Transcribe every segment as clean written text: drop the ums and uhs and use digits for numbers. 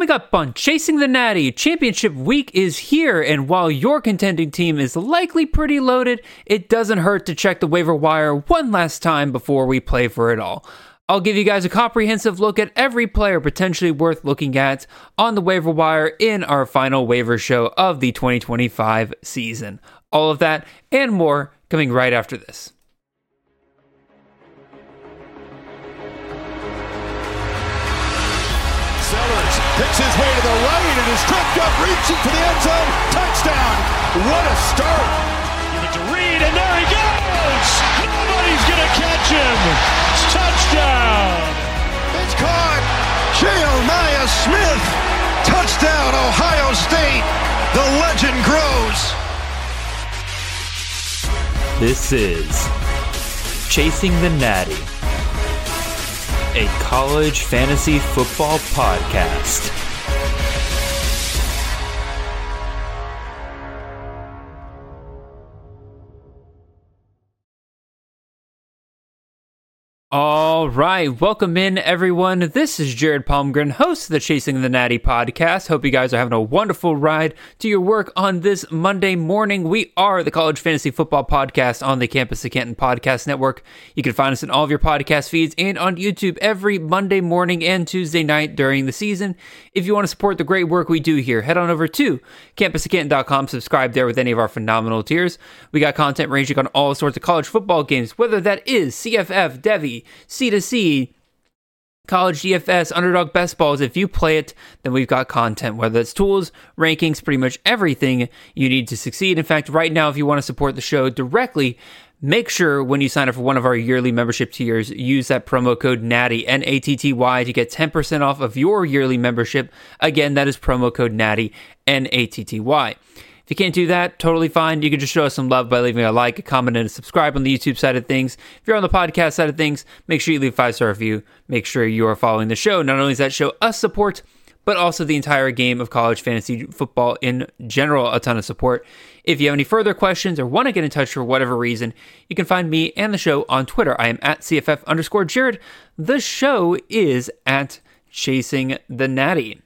Coming up on Chasing the Natty, Championship Week is here, and while your contending team is likely pretty loaded, it doesn't hurt to check the waiver wire one last time before we play for it all. I'll give you guys a comprehensive look at every player potentially worth looking at on the waiver wire in our final waiver show of the 2025 season. All of that and more coming right after this. Sellers picks his way to the right and is tripped up, reaching for the end zone. Touchdown. What a start. Give it to Reed, and there he goes. Nobody's going to catch him. Touchdown. It's caught. Jeremiah Smith. Touchdown, Ohio State. The legend grows. This is Chasing the Natty, a college fantasy football podcast. All right, welcome in everyone. This is Jared Palmgren, host of the Chasing the Natty podcast. Hope you guys are having a wonderful ride to your work on this Monday morning. We are the College Fantasy Football Podcast on the Campus of Canton Podcast Network. You can find us in all of your podcast feeds and on YouTube every Monday morning and Tuesday night during the season. If you want to support the great work we do here, head on over to campusofcanton.com, subscribe there with any of our phenomenal tiers. We got content ranging on all sorts of college football games, whether that is CFF, Devy, C2C, College DFS, Underdog Best Balls. If you play it, then we've got content, whether it's tools, rankings, pretty much everything you need to succeed. In fact, right now, if you want to support the show directly, make sure when you sign up for one of our yearly membership tiers, use that promo code NATTY, N-A-T-T-Y, to get 10% off of your yearly membership. Again, that is promo code NATTY, N-A-T-T-Y. If you can't do that, totally fine. You can just show us some love by leaving a like, a comment, and a subscribe on the YouTube side of things. If you're on the podcast side of things, make sure you leave a 5-star review. Make sure you are following the show. Not only does that show us support, but also the entire game of college fantasy football in general, a ton of support. If you have any further questions or want to get in touch for whatever reason, you can find me and the show on Twitter. I am at CFF_Jared. The show is at Chasing the Natty.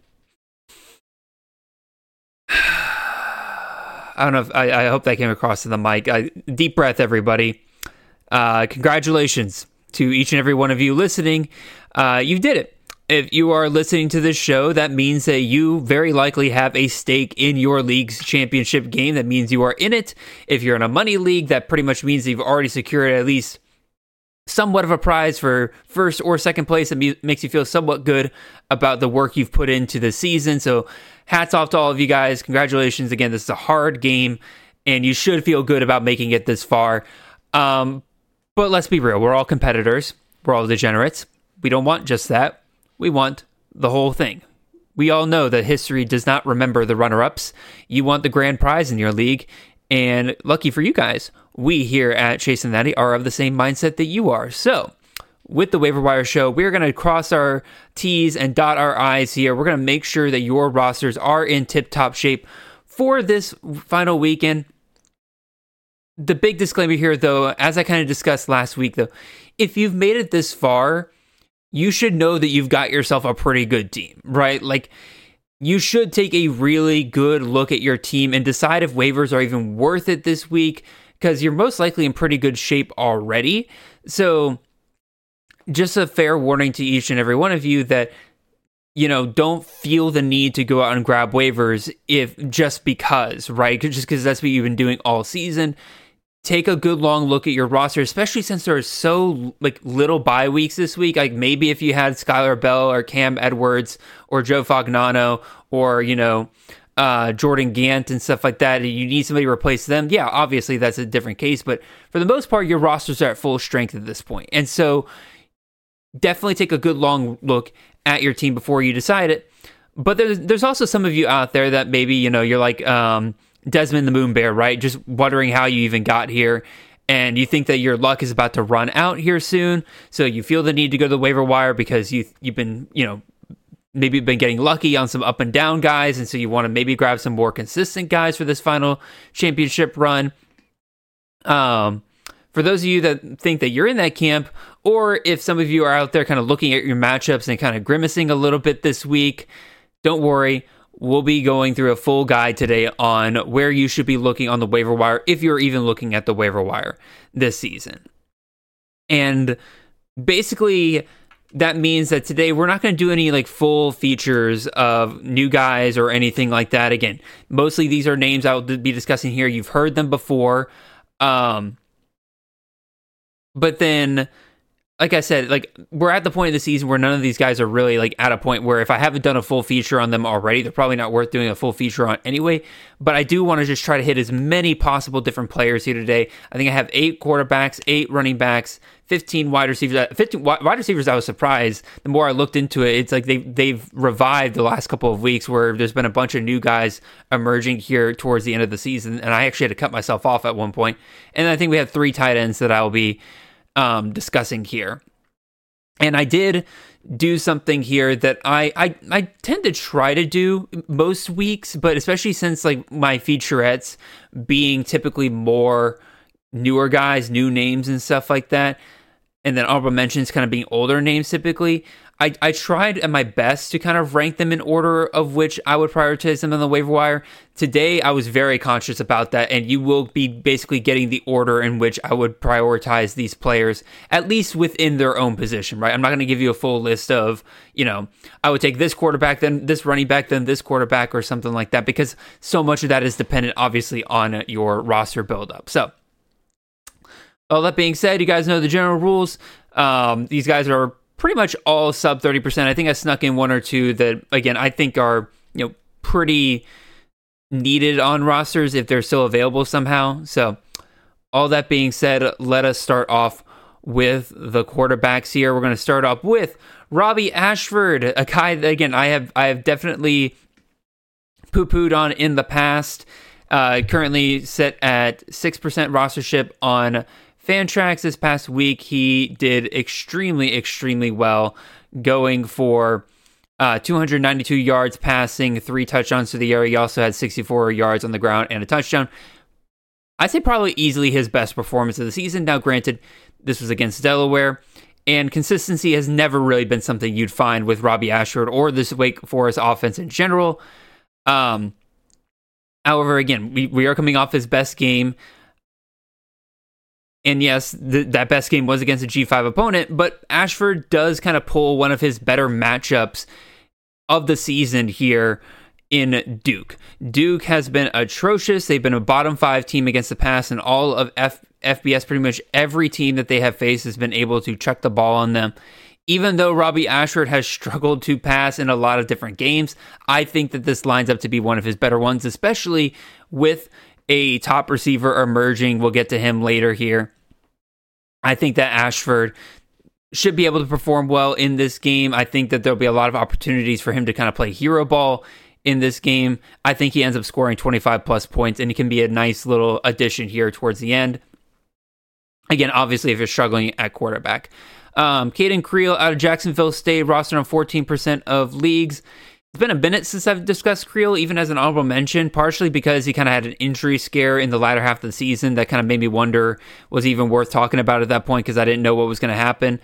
I don't know if I hope that came across to the mic. Deep breath, everybody. Congratulations to each and every one of you listening. You did it. If you are listening to this show, that means that you very likely have a stake in your league's championship game. That means you are in it. If you're in a money league, that pretty much means that you've already secured at least somewhat of a prize for first or second place. That makes you feel somewhat good about the work you've put into the season. So hats off to all of you guys. Congratulations. Again, this is a hard game, and you should feel good about making it this far. But let's be real. We're all competitors. We're all degenerates. We don't want just that. We want the whole thing. We all know that history does not remember the runner-ups. You want the grand prize in your league, and lucky for you guys, we here at Chasing the Natty are of the same mindset that you are. So, with the Waiver Wire Show, we're going to cross our T's and dot our I's here. We're going to make sure that your rosters are in tip-top shape for this final weekend. The big disclaimer here, though, as I kind of discussed last week, though, if you've made it this far, you should know that you've got yourself a pretty good team, right? Like, you should take a really good look at your team and decide if waivers are even worth it this week, because you're most likely in pretty good shape already. So, just a fair warning to each and every one of you that, don't feel the need to go out and grab waivers just because, right? Just because that's what you've been doing all season. Take a good long look at your roster, especially since there are so little bye weeks this week. Like maybe if you had Skylar Bell or Cam Edwards or Joe Fagnano or, Jordan Gant and stuff like that, and you need somebody to replace them. Yeah, obviously that's a different case, but for the most part, your rosters are at full strength at this point. And so definitely take a good long look at your team before you decide it. But there's also some of you out there that maybe, you're like Desmond the Moon Bear, right? Just wondering how you even got here. And you think that your luck is about to run out here soon. So you feel the need to go to the waiver wire because you've been, maybe been getting lucky on some up and down guys. And so you want to maybe grab some more consistent guys for this final championship run. For those of you that think that you're in that camp, or if some of you are out there kind of looking at your matchups and kind of grimacing a little bit this week, don't worry. We'll be going through a full guide today on where you should be looking on the waiver wire, if you're even looking at the waiver wire this season. And basically, that means that today we're not going to do any like full features of new guys or anything like that. Again, mostly these are names I'll be discussing here. You've heard them before. But then, like I said, like we're at the point of the season where none of these guys are really like at a point where if I haven't done a full feature on them already, they're probably not worth doing a full feature on anyway. But I do want to just try to hit as many possible different players here today. I think I have 8 quarterbacks, 8 running backs, 15 wide receivers. 15 wide receivers, I was surprised. The more I looked into it, it's like they've revived the last couple of weeks where there's been a bunch of new guys emerging here towards the end of the season. And I actually had to cut myself off at one point. And I think we have 3 tight ends that I'll be discussing here. And I did do something here that I tend to try to do most weeks, but especially since like my featurettes being typically more newer guys, new names and stuff like that, and then honorable mentions kind of being older names typically, I tried at my best to kind of rank them in order of which I would prioritize them on the waiver wire. Today, I was very conscious about that, and you will be basically getting the order in which I would prioritize these players, at least within their own position, right? I'm not going to give you a full list of, I would take this quarterback, then this running back, then this quarterback, or something like that, because so much of that is dependent, obviously, on your roster buildup. So, all that being said, you guys know the general rules. These guys are pretty much all sub 30%. I think I snuck in 1 or 2 that, again, I think are, pretty needed on rosters if they're still available somehow. So, all that being said, let us start off with the quarterbacks here. We're going to start off with Robbie Ashford, a guy that, again, I have definitely poo-pooed on in the past. Currently set at 6% rostership on Fantrax. This past week, he did extremely, extremely well, going for 292 yards passing, 3 touchdowns to the air. He also had 64 yards on the ground and a touchdown. I'd say probably easily his best performance of the season. Now, granted, this was against Delaware, and consistency has never really been something you'd find with Robbie Ashford or this Wake Forest offense in general. However, again, we are coming off his best game. And yes, that best game was against a G5 opponent, but Ashford does kind of pull one of his better matchups of the season here in Duke. Duke has been atrocious. They've been a bottom 5 team against the pass, and all of FBS, pretty much every team that they have faced has been able to chuck the ball on them. Even though Robbie Ashford has struggled to pass in a lot of different games, I think that this lines up to be one of his better ones, especially with a top receiver emerging. We'll get to him later here. I think that Ashford should be able to perform well in this game. I think that there'll be a lot of opportunities for him to kind of play hero ball in this game. I think he ends up scoring 25 plus points, and he can be a nice little addition here towards the end. Again, obviously, if you're struggling at quarterback. Caden Creel out of Jacksonville State, rostered on 14% of leagues. It's been a minute since I've discussed Creel, even as an honorable mention, partially because he kind of had an injury scare in the latter half of the season that kind of made me wonder, was he even worth talking about at that point, because I didn't know what was going to happen.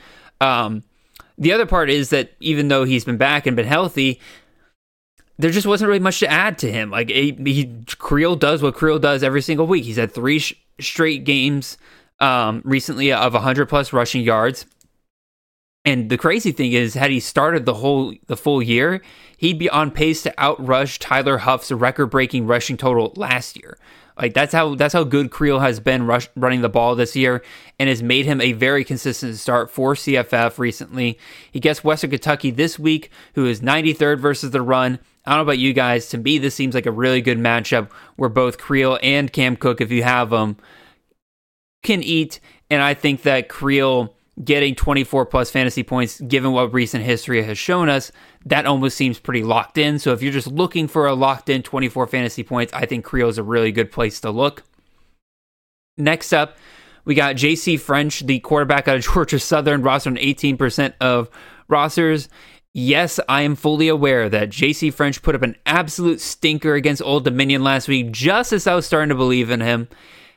The other part is that even though he's been back and been healthy, there just wasn't really much to add to him. Like, Creel does what Creel does every single week. He's had 3 straight games recently of 100-plus rushing yards. And the crazy thing is, had he started the full year, he'd be on pace to outrush Tyler Huff's record-breaking rushing total last year. Like, that's how good Creel has been running the ball this year, and has made him a very consistent start for CFF recently. He gets Western Kentucky this week, who is 93rd versus the run. I don't know about you guys. To me, this seems like a really good matchup where both Creel and Cam Cook, if you have them, can eat. And I think that Creel getting 24 plus fantasy points, given what recent history has shown us, that almost seems pretty locked in. So if you're just looking for a locked in 24 fantasy points, I think Creel is a really good place to look. Next up, we got JC French, the quarterback out of Georgia Southern, rostered on 18% of rosters. Yes, I am fully aware that JC French put up an absolute stinker against Old Dominion last week, just as I was starting to believe in him.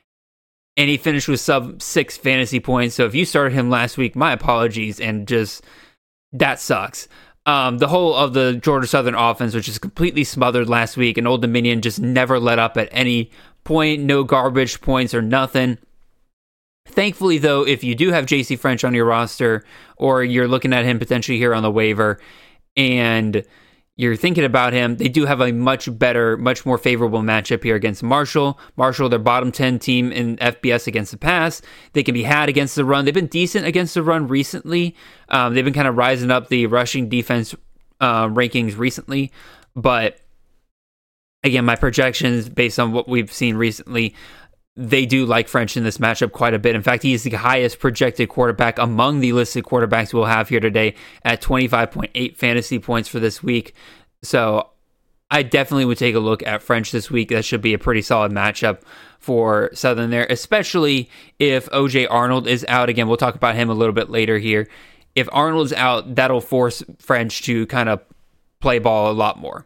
And he finished with sub 6 fantasy points. So if you started him last week, my apologies. And just, that sucks. The whole of the Georgia Southern offense was just completely smothered last week, and Old Dominion just never let up at any point. No garbage points or nothing. Thankfully, though, if you do have JC French on your roster, or you're looking at him potentially here on the waiver, and you're thinking about him, they do have a much better, much more favorable matchup here against Marshall. Marshall, their bottom 10 team in FBS against the pass. They can be had against the run. They've been decent against the run recently. They've been kind of rising up the rushing defense rankings recently. But again, my projections based on what we've seen recently, they do like French in this matchup quite a bit. In fact, he is the highest projected quarterback among the listed quarterbacks we'll have here today at 25.8 fantasy points for this week. So I definitely would take a look at French this week. That should be a pretty solid matchup for Southern there, especially if OJ Arnold is out. Again, we'll talk about him a little bit later here. If Arnold's out, that'll force French to kind of play ball a lot more.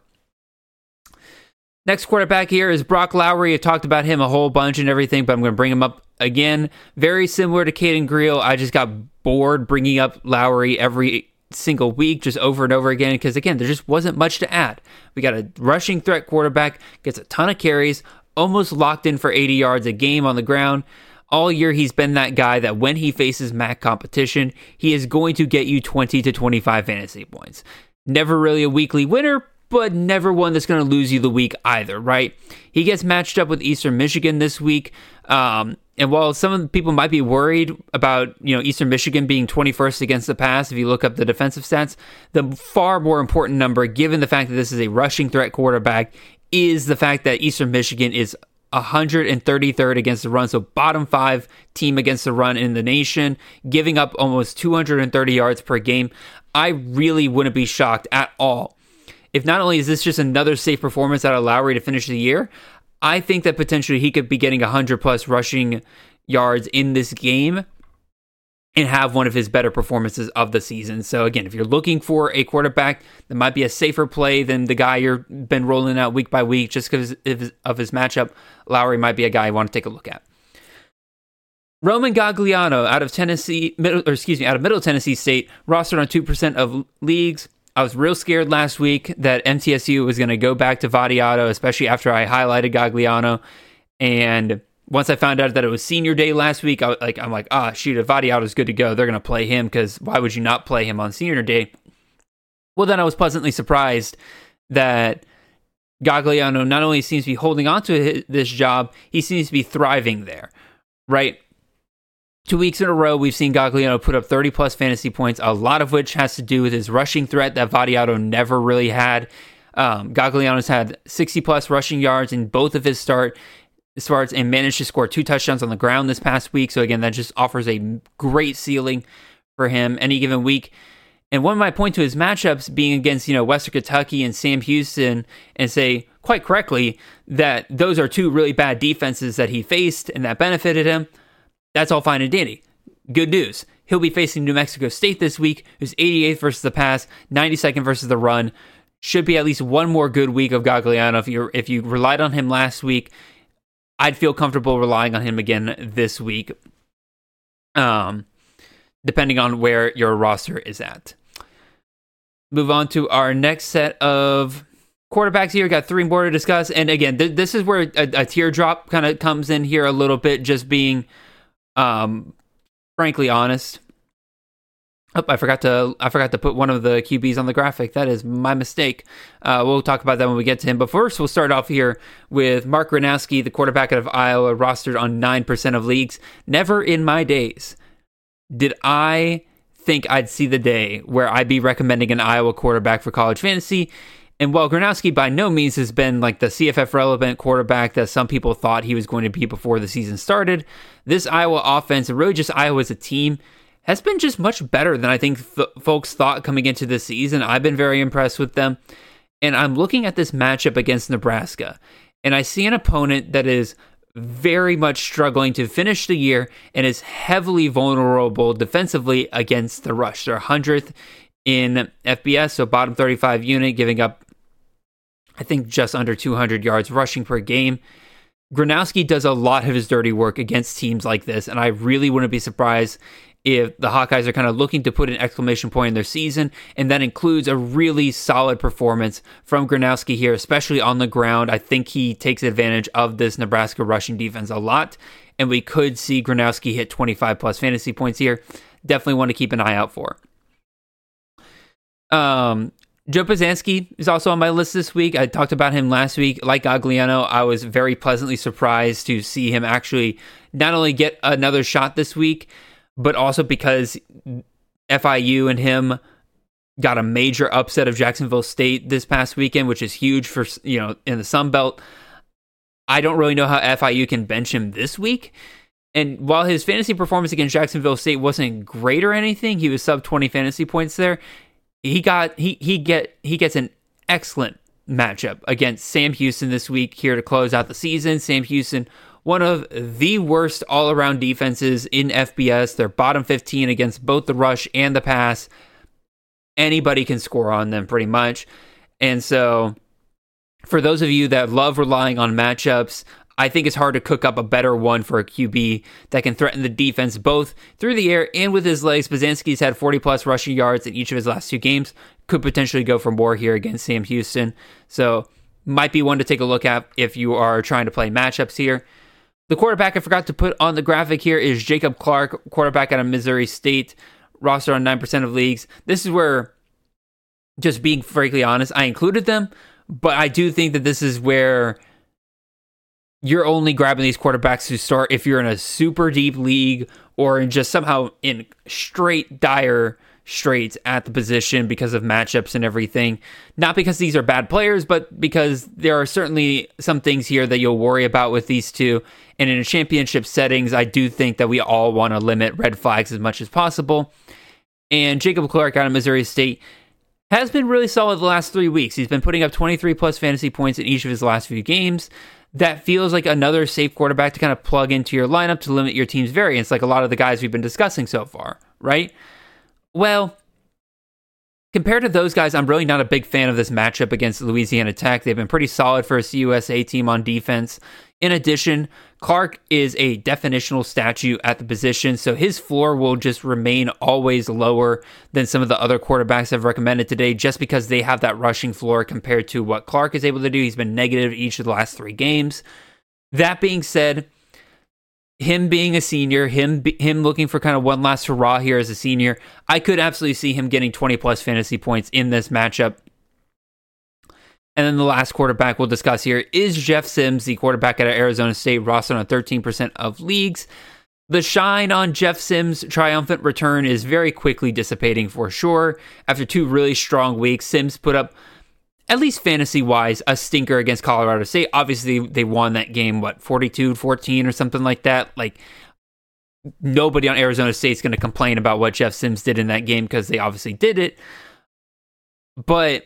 Next quarterback here is Brock Lowry. I talked about him a whole bunch and everything, but I'm going to bring him up again. Very similar to Caden Greal. I just got bored bringing up Lowry every single week, just over and over again, because again, there just wasn't much to add. We got a rushing threat quarterback, gets a ton of carries, almost locked in for 80 yards a game on the ground. All year, he's been that guy that when he faces MAC competition, he is going to get you 20 to 25 fantasy points. Never really a weekly winner, but never one that's going to lose you the week either, right? He gets matched up with Eastern Michigan this week. And while some of the people might be worried about, Eastern Michigan being 21st against the pass, if you look up the defensive stats, the far more important number, given the fact that this is a rushing threat quarterback, is the fact that Eastern Michigan is 133rd against the run, so bottom 5 team against the run in the nation, giving up almost 230 yards per game. I really wouldn't be shocked at all if not only is this just another safe performance out of Lowry to finish the year, I think that potentially he could be getting 100 plus rushing yards in this game and have one of his better performances of the season. So again, if you're looking for a quarterback that might be a safer play than the guy you've been rolling out week by week just because of his matchup, Lowry might be a guy you want to take a look at. Roman Gagliano out of Middle Tennessee State, rostered on 2% of leagues. I was real scared last week that MTSU was going to go back to Vadiato, especially after I highlighted Gagliano. And once I found out that it was senior day last week, I'm like, shoot, if Vadiato's good to go, they're going to play him, because why would you not play him on senior day? Well, then I was pleasantly surprised that Gagliano not only seems to be holding on to this job, he seems to be thriving there, right? 2 weeks in a row, we've seen Gagliano put up 30-plus fantasy points, a lot of which has to do with his rushing threat that Vadiato never really had. Gagliano's had 60-plus rushing yards in both of his starts and managed to score 2 touchdowns on the ground this past week. So again, that just offers a great ceiling for him any given week. And one might point to his matchups being against, Western Kentucky and Sam Houston and say, quite correctly, that those are 2 really bad defenses that he faced and that benefited him. That's all fine and dandy. Good news. He'll be facing New Mexico State this week, who's 88th versus the pass, 92nd versus the run. Should be at least one more good week of Gagliano. If you relied on him last week, I'd feel comfortable relying on him again this week, depending on where your roster is at. Move on to our next set of quarterbacks here. Got 3 more to discuss. And again, this is where a teardrop kind of comes in here a little bit, just being frankly honest. I forgot to put one of the QBs on the graphic. That is my mistake. We'll talk about that when we get to him. But first, we'll start off here with Mark Gronowski, the quarterback out of Iowa, rostered on 9% of leagues. Never in my days did I think I'd see the day where I'd be recommending an Iowa quarterback for college fantasy. And while Gronowski by no means has been like the CFF relevant quarterback that some people thought he was going to be before the season started, this Iowa offense, and really just Iowa as a team, has been just much better than I think folks thought coming into this season. I've been very impressed with them. And I'm looking at this matchup against Nebraska, and I see an opponent that is very much struggling to finish the year and is heavily vulnerable defensively against the rush. They're 100th in FBS, so bottom 35 unit, giving up, I think, just under 200 yards rushing per game. Gronowski does a lot of his dirty work against teams like this, and I really wouldn't be surprised if the Hawkeyes are kind of looking to put an exclamation point in their season, and that includes a really solid performance from Gronowski here, especially on the ground. I think he takes advantage of this Nebraska rushing defense a lot, and we could see Gronowski hit 25 plus fantasy points here. Definitely want to keep an eye out for. Joe Pazanski is also on my list this week. I talked about him last week. Like Gagliano, I was very pleasantly surprised to see him actually not only get another shot this week, but also because FIU and him got a major upset of Jacksonville State this past weekend, which is huge for, in the Sun Belt. I don't really know how FIU can bench him this week. And while his fantasy performance against Jacksonville State wasn't great or anything, he was sub 20 fantasy points there. He gets an excellent matchup against Sam Houston this week here to close out the season. Sam Houston, one of the worst all-around defenses in FBS. They're bottom 15 against both the rush and the pass. Anybody can score on them pretty much. And so for those of you that love relying on matchups, I think it's hard to cook up a better one for a QB that can threaten the defense both through the air and with his legs. Pazanski's had 40-plus rushing yards in each of his last 2 games. Could potentially go for more here against Sam Houston. So might be one to take a look at if you are trying to play matchups here. The quarterback I forgot to put on the graphic here is Jacob Clark, quarterback out of Missouri State, roster on 9% of leagues. This is where, just being frankly honest, I included them, but I do think that this is where you're only grabbing these quarterbacks who start if you're in a super deep league or in just somehow in straight dire straits at the position because of matchups and everything. Not because these are bad players, but because there are certainly some things here that you'll worry about with these two. And in a championship settings, I do think that we all want to limit red flags as much as possible. And Jacob Clark out of Missouri State has been really solid the last 3 weeks. He's been putting up 23 plus fantasy points in each of his last few games. That feels like another safe quarterback to kind of plug into your lineup to limit your team's variance, like a lot of the guys we've been discussing so far, right? Well, compared to those guys, I'm really not a big fan of this matchup against Louisiana Tech. They've been pretty solid for a CUSA team on defense. In addition, Clark is a definitional statue at the position, so his floor will just remain always lower than some of the other quarterbacks I've recommended today, just because they have that rushing floor compared to what Clark is able to do. He's been negative each of the last 3 games. That being said, him being a senior, him looking for kind of one last hurrah here as a senior, I could absolutely see him getting 20-plus fantasy points in this matchup. And then the last quarterback we'll discuss here is Jeff Sims, the quarterback out of Arizona State, rostered on 13% of leagues. The shine on Jeff Sims' triumphant return is very quickly dissipating for sure. After 2 really strong weeks, Sims put up, at least fantasy-wise, a stinker against Colorado State. Obviously, they won that game, 42-14 or something like that? Like, nobody on Arizona State's going to complain about what Jeff Sims did in that game because they obviously did it. But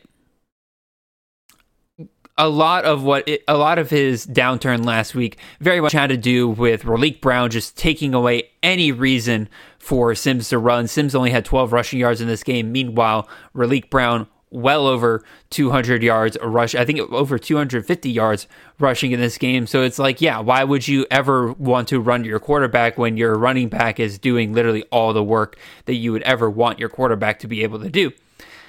a lot of his downturn last week very much had to do with Raleek Brown just taking away any reason for Sims to run. Sims only had 12 rushing yards in this game. Meanwhile, Raleek Brown well over 200 yards rush. I think over 250 yards rushing in this game. So it's like, yeah, why would you ever want to run your quarterback when your running back is doing literally all the work that you would ever want your quarterback to be able to do?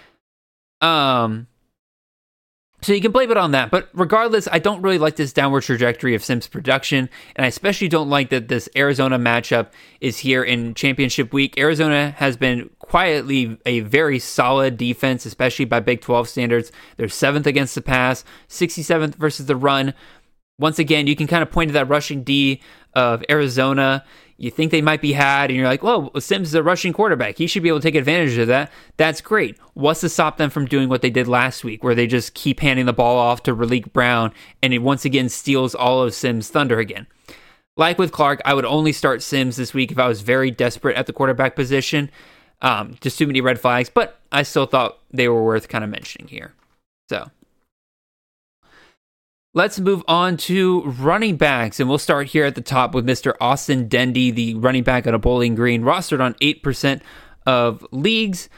So you can blame it on that, but regardless, I don't really like this downward trajectory of Sims' production, and I especially don't like that this Arizona matchup is here in championship week. Arizona has been quietly a very solid defense, especially by Big 12 standards. They're 7th against the pass, 67th versus the run. Once again, you can kind of point to that rushing D of Arizona. You think they might be had, and you're like, well, Sims is a rushing quarterback. He should be able to take advantage of that. That's great. What's to stop them from doing what they did last week, where they just keep handing the ball off to Raleek Brown, and it once again steals all of Sims' thunder again? Like with Clark, I would only start Sims this week if I was very desperate at the quarterback position. Just too many red flags, but I still thought they were worth kind of mentioning here. So let's move on to running backs, and we'll start here at the top with Mr. Austin Dendy, the running back out of Bowling Green, rostered on 8% of leagues.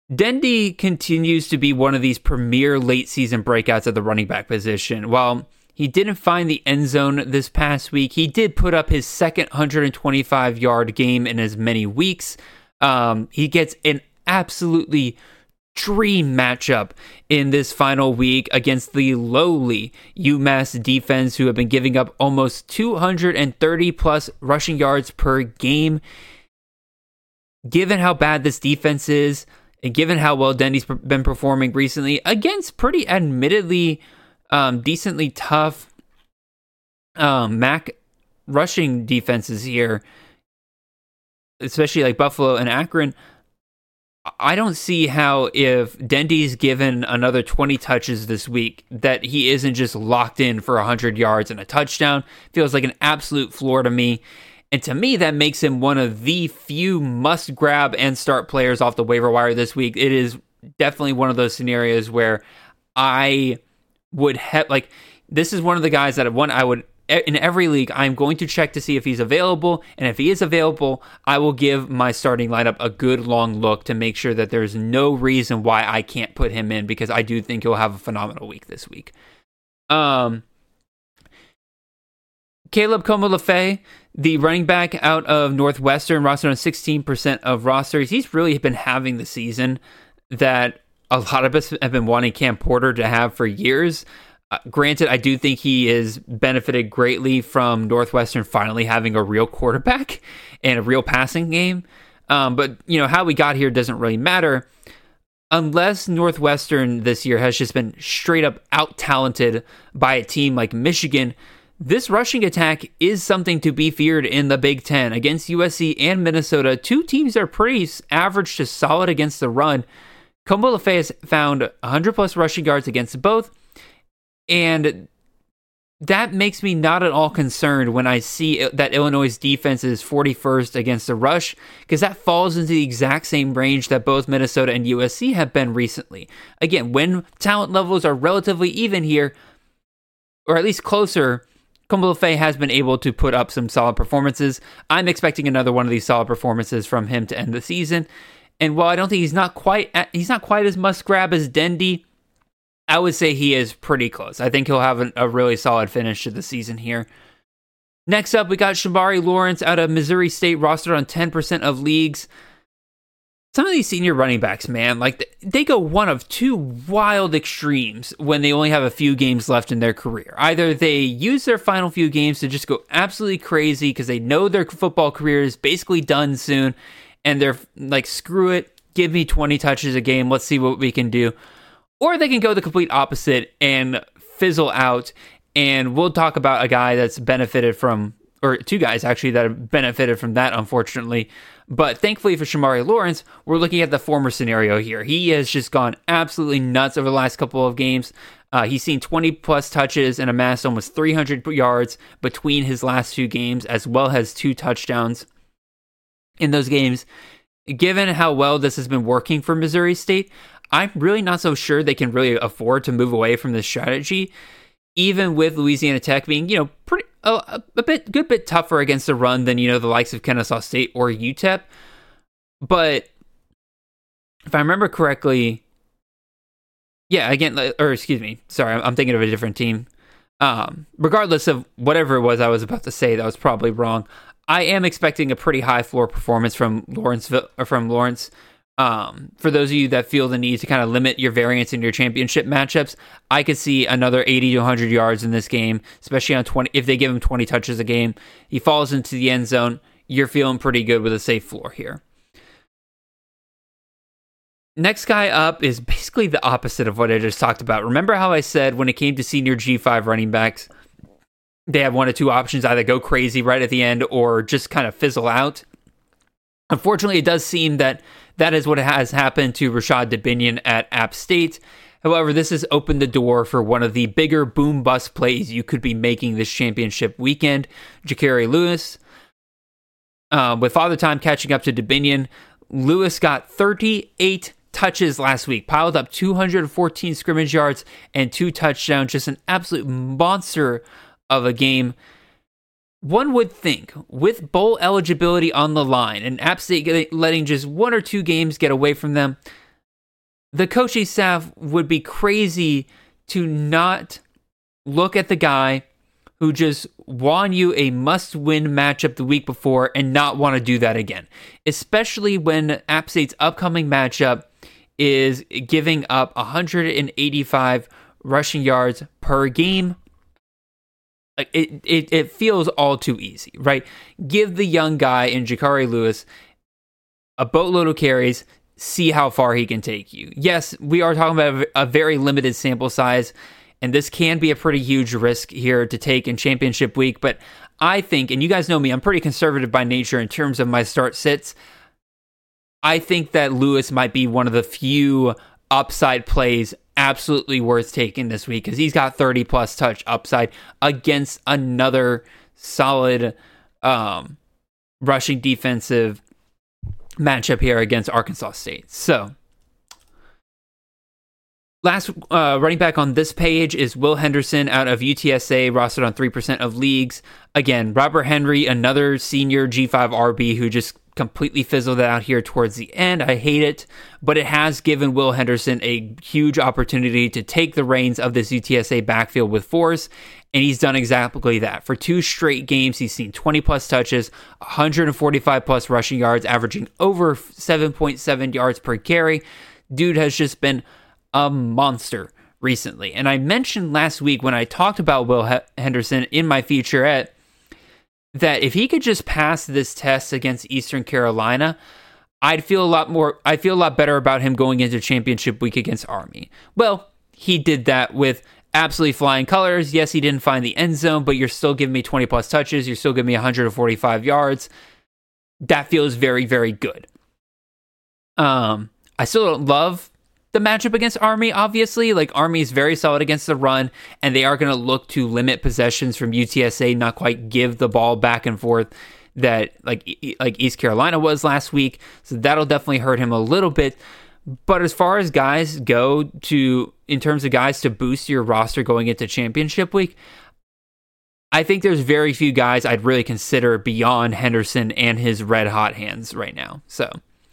Dendy continues to be one of these premier late-season breakouts at the running back position. While He didn't find the end zone this past week. He did put up his second 125-yard game in as many weeks. He gets an absolutely dream matchup in this final week against the lowly UMass defense, who have been giving up almost 230 plus rushing yards per game. Given how bad this defense is, and given how well Dendy's been performing recently against pretty admittedly decently tough MAC rushing defenses here, especially like Buffalo and Akron, I don't see how, if Dendy's given another 20 touches this week, that he isn't just locked in for 100 yards and a touchdown. Feels like an absolute floor to me. And to me, that makes him one of the few must-grab and start players off the waiver wire this week. It is definitely one of those scenarios where I would have, like, this is one of the guys that I would, in every league, I'm going to check to see if he's available. And if he is available, I will give my starting lineup a good long look to make sure that there's no reason why I can't put him in, because I do think he'll have a phenomenal week this week. Caleb Komolafe, the running back out of Northwestern, rostered on 16% of rosters. He's really been having the season that a lot of us have been wanting Cam Porter to have for years. Granted, I do think he has benefited greatly from Northwestern finally having a real quarterback and a real passing game. But, you know, how we got here doesn't really matter unless Northwestern this year has just been straight up out-talented by a team like Michigan. This rushing attack is something to be feared in the Big Ten against USC and Minnesota, two teams that are pretty average to solid against the run. Komolafe has found 100-plus rushing yards against both, and that makes me not at all concerned when I see that Illinois' defense is 41st against the rush, because that falls into the exact same range that both Minnesota and USC have been recently. Again, when talent levels are relatively even here, or at least closer, Komolafe has been able to put up some solid performances. I'm expecting another one of these solid performances from him to end the season. And while I don't think he's not quite as must grab as Dendy, I would say he is pretty close. I think he'll have a really solid finish to the season here. Next up, we got Shamari Lawrence out of Missouri State, rostered on 10% of leagues. Some of these senior running backs, man, like, they go one of two wild extremes when they only have a few games left in their career. Either they use their final few games to just go absolutely crazy because they know their football career is basically done soon, and they're like, screw it, give me 20 touches a game, let's see what we can do. Or they can go the complete opposite and fizzle out, and we'll talk about a guy that's benefited from, or two guys actually that have benefited from that, unfortunately. But thankfully for Shamari Lawrence, we're looking at the former scenario here. He has just gone absolutely nuts over the last couple of games. He's seen 20-plus touches and amassed almost 300 yards between his last two games, as well as 2 touchdowns in those games. Given how well this has been working for Missouri State, I'm really not so sure they can really afford to move away from this strategy, even with Louisiana Tech being, you know, pretty a good bit tougher against the run than, you know, the likes of Kennesaw State or UTEP. But if I remember correctly, yeah, again, or excuse me, sorry, I'm thinking of a different team. Regardless of whatever it was I was about to say, that was probably wrong. I am expecting a pretty high floor performance from Lawrence. For those of you that feel the need to kind of limit your variance in your championship matchups, I could see another 80 to 100 yards in this game, especially on 20. If they give him 20 touches a game, he falls into the end zone. You're feeling pretty good with a safe floor here. Next guy up is basically the opposite of what I just talked about. Remember how I said when it came to senior G5 running backs, they have one of two options: either go crazy right at the end or just kind of fizzle out. Unfortunately, it does seem that is what has happened to Rashad Dubinion at App State. However, this has opened the door for one of the bigger boom-bust plays you could be making this championship weekend. Ja'Carri Lewis, with Father Time catching up to Dubinion, Lewis got 38 touches last week, piled up 214 scrimmage yards and 2 touchdowns. Just an absolute monster of a game. One would think, with bowl eligibility on the line and App State letting just 1 or 2 games get away from them, the coaching staff would be crazy to not look at the guy who just won you a must-win matchup the week before and not want to do that again, especially when App State's upcoming matchup is giving up 185 rushing yards per game. Like it feels all too easy, right? Give the young guy in Jakari Lewis a boatload of carries, see how far he can take you. Yes, we are talking about a very limited sample size, and this can be a pretty huge risk here to take in championship week, but I think, and you guys know me, I'm pretty conservative by nature in terms of my start sits. I think that Lewis might be one of the few upside plays absolutely worth taking this week because he's got 30 plus touch upside against another solid rushing defensive matchup here against Arkansas State. So, last running back on this page is Will Henderson out of UTSA, rostered on 3% of leagues. Again, Robert Henry, another senior G5 RB who just completely fizzled out here towards the end. I hate it, but it has given Will Henderson a huge opportunity to take the reins of this UTSA backfield with force, and he's done exactly that. For 2 straight games, he's seen 20 plus touches, 145 plus rushing yards, averaging over 7.7 yards per carry. Dude has just been a monster recently. And I mentioned last week when I talked about Will Henderson in my featurette that if he could just pass this test against Eastern Carolina, I'd feel a lot better about him going into championship week against Army. Well, he did that with absolutely flying colors. Yes, he didn't find the end zone, but you're still giving me 20 plus touches. You're still giving me 145 yards. That feels very, very good. I still don't love the matchup against Army, obviously. Like, Army is very solid against the run, and they are going to look to limit possessions from UTSA, not quite give the ball back and forth that like East Carolina was last week. So that'll definitely hurt him a little bit. But as far as guys go in terms of guys to boost your roster going into championship week, I think there's very few guys I'd really consider beyond Henderson and his red hot hands right now. So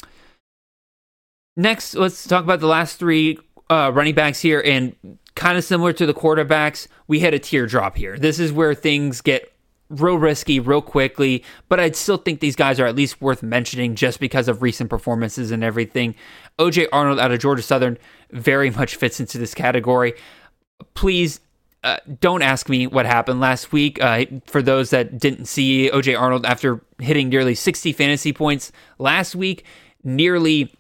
next, let's talk about the last 3 running backs here, and kind of similar to the quarterbacks, we hit a teardrop here. This is where things get real risky real quickly, but I'd still think these guys are at least worth mentioning just because of recent performances and everything. OJ Arnold out of Georgia Southern very much fits into this category. Please don't ask me what happened last week. For those that didn't see, OJ Arnold, after hitting nearly 60 fantasy points last week, only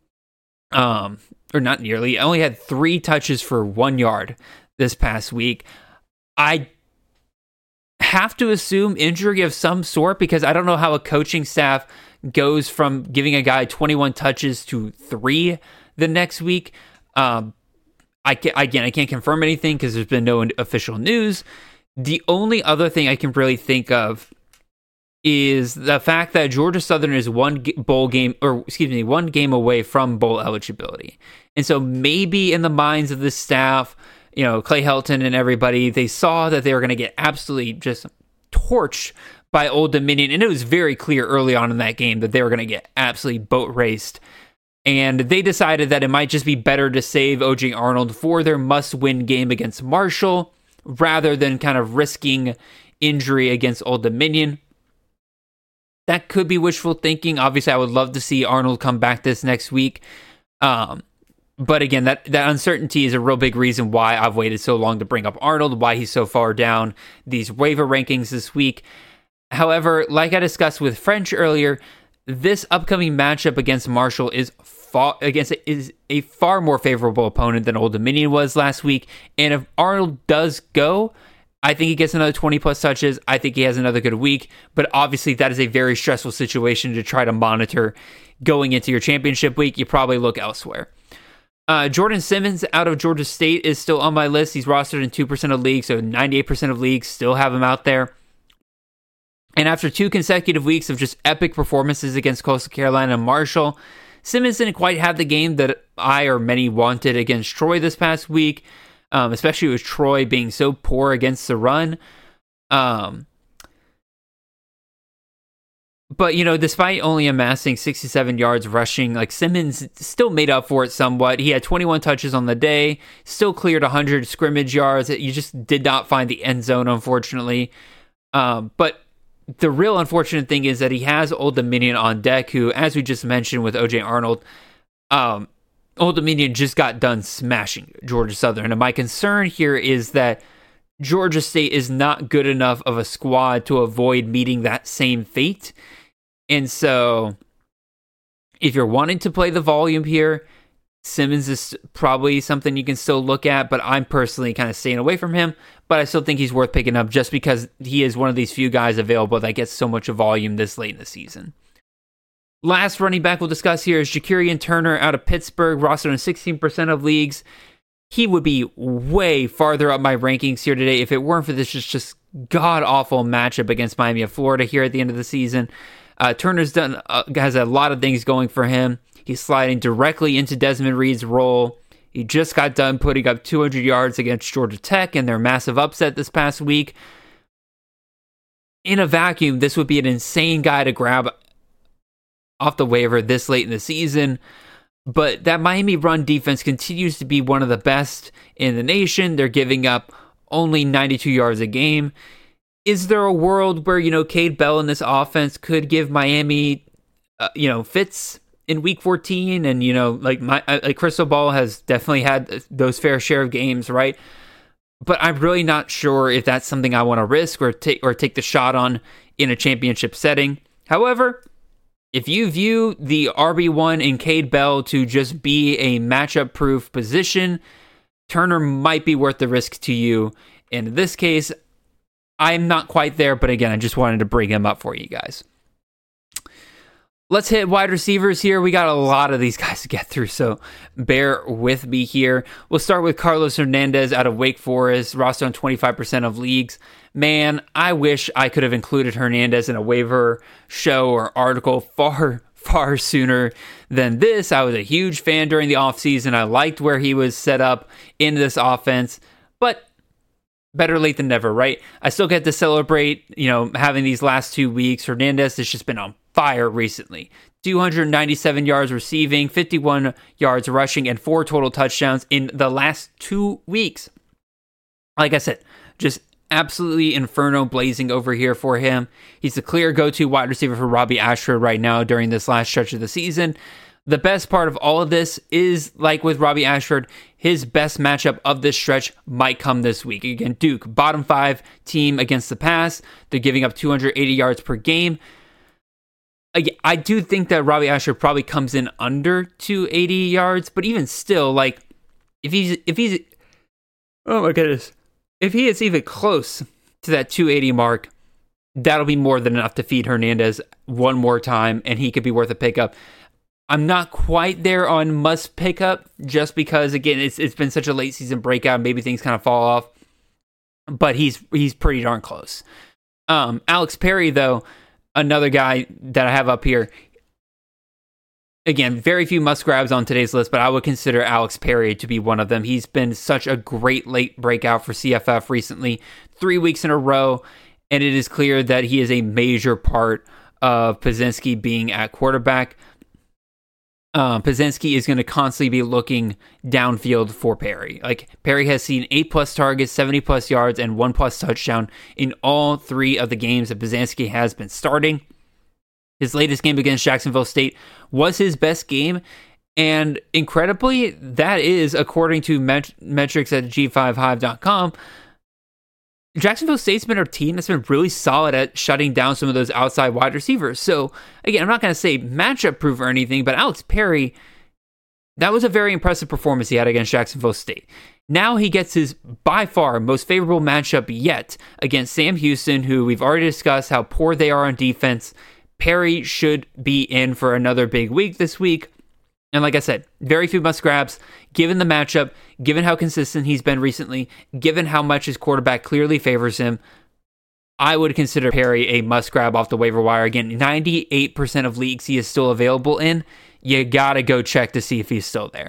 had 3 touches for 1 yard this past week. I have to assume injury of some sort because I don't know how a coaching staff goes from giving a guy 21 touches to 3 the next week. I can't confirm anything because there's been no official news. The only other thing I can really think of is the fact that Georgia Southern is one game away from bowl eligibility. And so maybe in the minds of the staff, Clay Helton and everybody, they saw that they were going to get absolutely just torched by Old Dominion. And it was very clear early on in that game that they were going to get absolutely boat raced. And they decided that it might just be better to save OJ Arnold for their must-win game against Marshall rather than kind of risking injury against Old Dominion. That could be wishful thinking. Obviously, I would love to see Arnold come back this next week. But again, that uncertainty is a real big reason why I've waited so long to bring up Arnold, why he's so far down these waiver rankings this week. However, like I discussed with French earlier, this upcoming matchup against Marshall is a far more favorable opponent than Old Dominion was last week. And if Arnold does go, I think he gets another 20 plus touches. I think he has another good week. But obviously, that is a very stressful situation to try to monitor going into your championship week. You probably look elsewhere. Jordan Simmons out of Georgia State is still on my list. He's rostered in 2% of leagues, so 98% of leagues still have him out there. And after 2 consecutive weeks of just epic performances against Coastal Carolina and Marshall, Simmons didn't quite have the game that I or many wanted against Troy this past week, especially with Troy being so poor against the run. But, despite only amassing 67 yards rushing, like Simmons still made up for it somewhat. He had 21 touches on the day, still cleared 100 scrimmage yards. You just did not find the end zone, unfortunately. But the real unfortunate thing is that he has Old Dominion on deck, who, as we just mentioned with O.J. Arnold, Old Dominion just got done smashing Georgia Southern. And my concern here is that Georgia State is not good enough of a squad to avoid meeting that same fate. And so, if you're wanting to play the volume here, Simmons is probably something you can still look at, but I'm personally kind of staying away from him. But I still think he's worth picking up just because he is one of these few guys available that gets so much volume this late in the season. Last running back we'll discuss here is Ja'Kurian Turner out of Pittsburgh, rostered in 16% of leagues. He would be way farther up my rankings here today if it weren't for this just god-awful matchup against Miami of Florida here at the end of the season. Turner's has a lot of things going for him. He's sliding directly into Desmond Reed's role. He just got done putting up 200 yards against Georgia Tech in their massive upset this past week. In a vacuum, this would be an insane guy to grab off the waiver this late in the season. But that Miami run defense continues to be one of the best in the nation. They're giving up only 92 yards a game. Is there a world where, Cade Bell in this offense could give Miami, fits in week 14? And, like Crystal Ball has definitely had those fair share of games, right? But I'm really not sure if that's something I want to risk or take the shot on in a championship setting. However, if you view the RB1 in Cade Bell to just be a matchup-proof position, Turner might be worth the risk to you. In this case, I'm not quite there, but again, I just wanted to bring him up for you guys. Let's hit wide receivers here. We got a lot of these guys to get through, so bear with me here. We'll start with Carlos Hernandez out of Wake Forest, rostered on 25% of leagues. Man, I wish I could have included Hernandez in a waiver show or article far sooner than this. I was a huge fan during the offseason. I liked where he was set up in this offense, but better late than never, right? I still get to celebrate, having these last 2 weeks. Hernandez has just been on fire recently. 297 yards receiving, 51 yards rushing, and 4 total touchdowns in the last 2 weeks. Like I said, just absolutely inferno blazing over here for him. He's the clear go-to wide receiver for Robbie Ashford right now during this last stretch of the season. The best part of all of this is, like with Robbie Ashford, his best matchup of this stretch might come this week. Again, Duke, bottom 5 team against the pass. They're giving up 280 yards per game. I do think that Robbie Ashford probably comes in under 280 yards, but even still, like, if he's oh my goodness, if he is even close to that 280 mark, that'll be more than enough to feed Hernandez one more time, and he could be worth a pickup. I'm not quite there on must pick up, just because, again, it's been such a late season breakout. Maybe things kind of fall off, but he's pretty darn close. Alex Perry, though, another guy that I have up here. Again, very few must grabs on today's list, but I would consider Alex Perry to be one of them. He's been such a great late breakout for CFF recently, 3 weeks in a row, and it is clear that he is a major part of Pazinski being at quarterback. Pazinski is going to constantly be looking downfield for Perry. Like, Perry has seen 8+ targets, 70+ yards, and 1+ touchdown in all 3 of the games that Pazinski has been starting. His latest game against Jacksonville State was his best game, and incredibly, that is, according to metrics at G5Hive.com, Jacksonville State's been a team that's been really solid at shutting down some of those outside wide receivers. So, again, I'm not going to say matchup proof or anything, but Alex Perry, that was a very impressive performance he had against Jacksonville State. Now he gets his, by far, most favorable matchup yet against Sam Houston, who we've already discussed how poor they are on defense. Perry should be in for another big week this week. And like I said, very few must grabs, given the matchup, given how consistent he's been recently, given how much his quarterback clearly favors him. I would consider Perry a must grab off the waiver wire. Again, 98% of leagues he is still available in. You gotta go check to see if he's still there.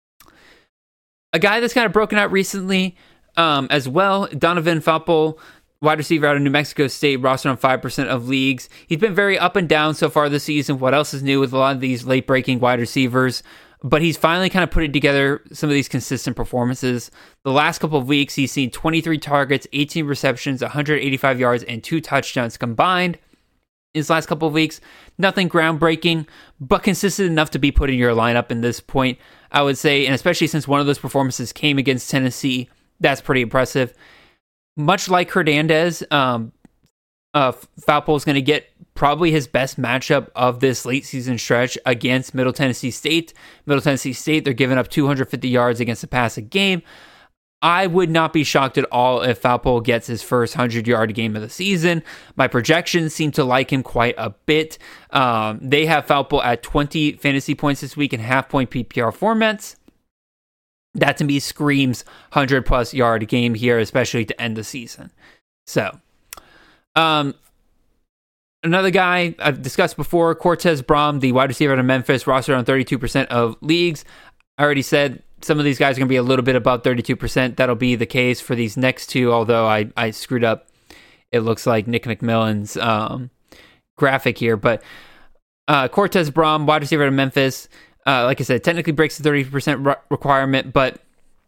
A guy that's kind of broken out recently as well, Donovan Fapple. wide receiver out of New Mexico State, rostered on 5% of leagues. He's been very up and down so far this season. What else is new with a lot of these late-breaking wide receivers? But he's finally kind of putting together some of these consistent performances. The last couple of weeks, he's seen 23 targets, 18 receptions, 185 yards, and 2 touchdowns combined. His last couple of weeks, nothing groundbreaking, but consistent enough to be put in your lineup in this point, I would say. And especially since one of those performances came against Tennessee, that's pretty impressive. Much like Hernandez, Falpo is going to get probably his best matchup of this late season stretch against Middle Tennessee State. Middle Tennessee State, they're giving up 250 yards against the pass a game. I would not be shocked at all if Falpo gets his first 100-yard game of the season. My projections seem to like him quite a bit. They have Falpo at 20 fantasy points this week in half-point PPR formats. That to me screams 100-plus yard game here, especially to end the season. So, another guy I've discussed before, Cortez Brom, the wide receiver out of Memphis, rostered on 32% of leagues. I already said some of these guys are going to be a little bit above 32%. That'll be the case for these next two, although I screwed up. It looks like Nick McMillan's graphic here. But Cortez Brom, wide receiver out of Memphis, like I said, technically breaks the 30% requirement, but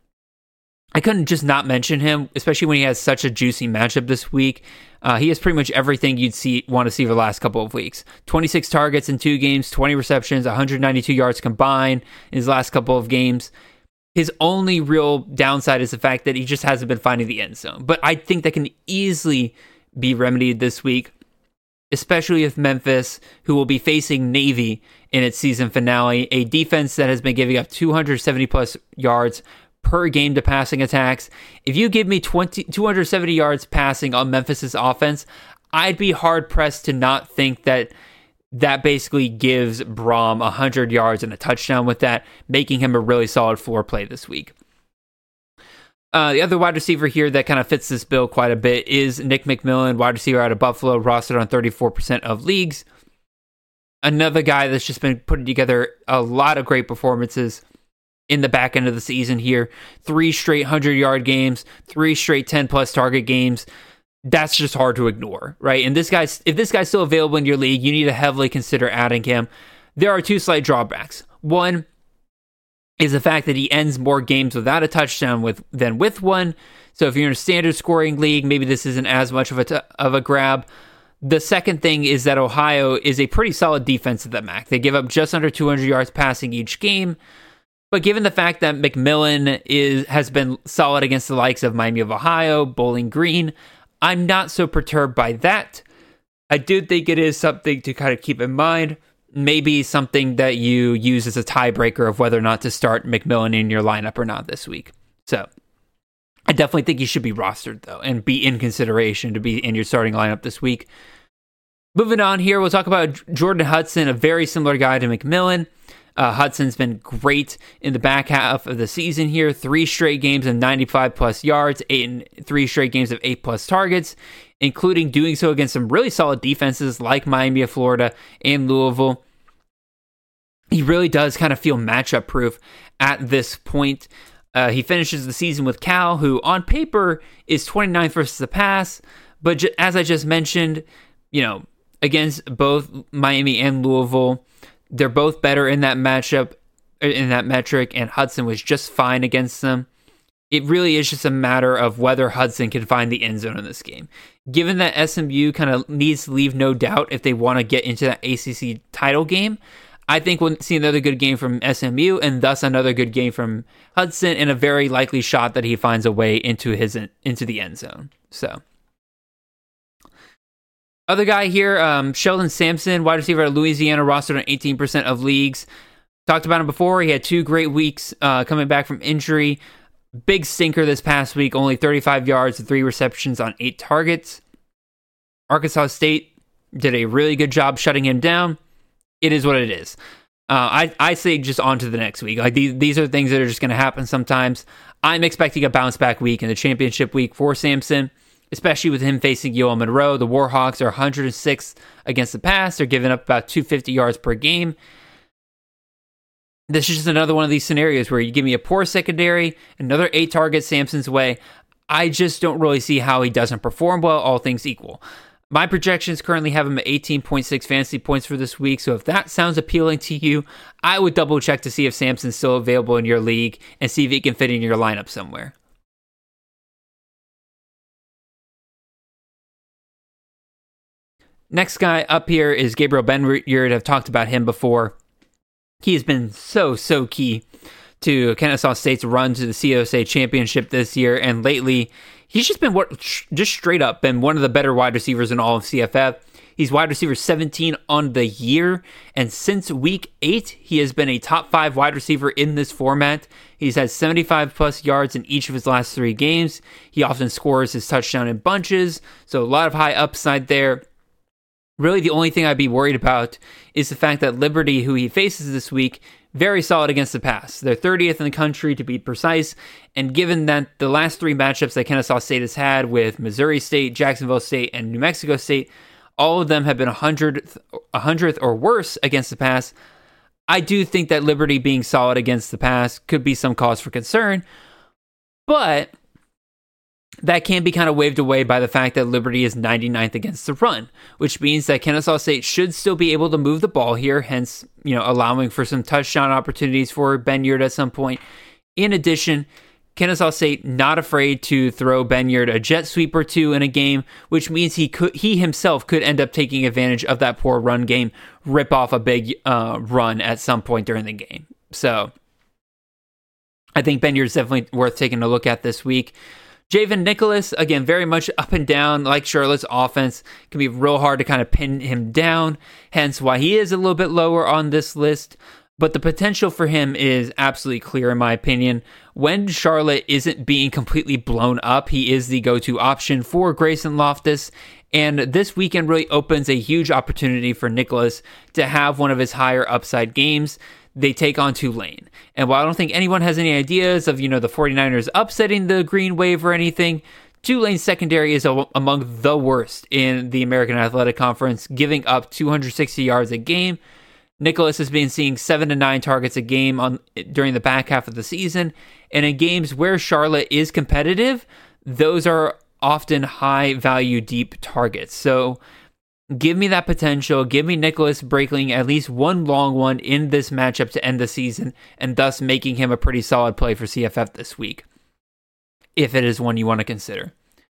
I couldn't just not mention him, especially when he has such a juicy matchup this week. He has pretty much everything you'd want to see for the last couple of weeks. 26 targets in 2 games, 20 receptions, 192 yards combined in his last couple of games. His only real downside is the fact that he just hasn't been finding the end zone. But I think that can easily be remedied this week, especially if Memphis, who will be facing Navy in its season finale, a defense that has been giving up 270-plus yards per game to passing attacks. If you give me 270 yards passing on Memphis's offense, I'd be hard-pressed to not think that basically gives Brom 100 yards and a touchdown with that, making him a really solid floor play this week. The other wide receiver here that kind of fits this bill quite a bit is Nick McMillan, wide receiver out of Buffalo, rostered on 34% of leagues. Another guy that's just been putting together a lot of great performances in the back end of the season here. 3 straight 100-yard games, 3 straight 10-plus target games. That's just hard to ignore, right? And if this guy's still available in your league, you need to heavily consider adding him. There are 2 slight drawbacks. One is the fact that he ends more games without a touchdown than with one. So if you're in a standard scoring league, maybe this isn't as much of a grab. The second thing is that Ohio is a pretty solid defense at the MAC. They give up just under 200 yards passing each game. But given the fact that McMillan has been solid against the likes of Miami of Ohio, Bowling Green, I'm not so perturbed by that. I do think it is something to kind of keep in mind. Maybe something that you use as a tiebreaker of whether or not to start McMillan in your lineup or not this week. So I definitely think he should be rostered, though, and be in consideration to be in your starting lineup this week. Moving on here, we'll talk about Jordan Hudson, a very similar guy to McMillan. Hudson's been great in the back half of the season here. 3 straight games of 95-plus yards, 3 straight games of 8-plus targets, including doing so against some really solid defenses like Miami of Florida and Louisville. He really does kind of feel matchup-proof at this point. He finishes the season with Cal, who on paper is 29th versus the pass, but as I just mentioned, against both Miami and Louisville, they're both better in that matchup, in that metric, and Hudson was just fine against them. It really is just a matter of whether Hudson can find the end zone in this game. Given that SMU kind of needs to leave no doubt if they want to get into that ACC title game, I think we'll see another good game from SMU and thus another good game from Hudson and a very likely shot that he finds a way into the end zone. So, other guy here, Sheldon Sampson, wide receiver at Louisiana, rostered on 18% of leagues. Talked about him before. He had 2 great weeks coming back from injury. Big stinker this past week, only 35 yards and 3 receptions on 8 targets. Arkansas State did a really good job shutting him down. It is what it is. I say just on to the next week. Like these are things that are just going to happen sometimes. I'm expecting a bounce back week in the championship week for Sampson, especially with him facing UL Monroe. The Warhawks are 106th against the pass. They're giving up about 250 yards per game. This is just another one of these scenarios where you give me a poor secondary, another 8 targets Sampson's way. I just don't really see how he doesn't perform well, all things equal. My projections currently have him at 18.6 fantasy points for this week, so if that sounds appealing to you, I would double check to see if Samson's still available in your league and see if he can fit in your lineup somewhere. Next guy up here is Gabriel Benyard. I've talked about him before. He has been so key to Kennesaw State's run to the COSA championship this year, and lately he's just been just straight up been one of the better wide receivers in all of CFF. He's wide receiver 17 on the year, and since week 8, he has been a top 5 wide receiver in this format. He's had 75 plus yards in each of his last 3 games. He often scores his touchdown in bunches, so a lot of high upside there. Really, the only thing I'd be worried about is the fact that Liberty, who he faces this week, very solid against the pass. They're 30th in the country, to be precise, and given that the last 3 matchups that Kennesaw State has had with Missouri State, Jacksonville State, and New Mexico State, all of them have been 100th or worse against the pass. I do think that Liberty being solid against the pass could be some cause for concern, but that can be kind of waved away by the fact that Liberty is 99th against the run, which means that Kennesaw State should still be able to move the ball here, hence, allowing for some touchdown opportunities for Benyard at some point. In addition, Kennesaw State not afraid to throw Benyard a jet sweep or 2 in a game, which means he himself could end up taking advantage of that poor run game, rip off a big run at some point during the game. So I think Benyard is definitely worth taking a look at this week. Javen Nicholas, again, very much up and down, like Charlotte's offense. It can be real hard to kind of pin him down, hence why he is a little bit lower on this list. But the potential for him is absolutely clear, in my opinion. When Charlotte isn't being completely blown up, he is the go-to option for Grayson Loftus. And this weekend really opens a huge opportunity for Nicholas to have one of his higher upside games. They take on Tulane. And while I don't think anyone has any ideas of, the 49ers upsetting the Green Wave or anything, Tulane's secondary is among the worst in the American Athletic Conference, giving up 260 yards a game. Nicholas has been seeing 7 to 9 targets a game during the back half of the season. And in games where Charlotte is competitive, those are often high value, deep targets. So give me that potential. Give me Nicholas breaking at least one long one in this matchup to end the season, and thus making him a pretty solid play for CFF this week, if it is one you want to consider.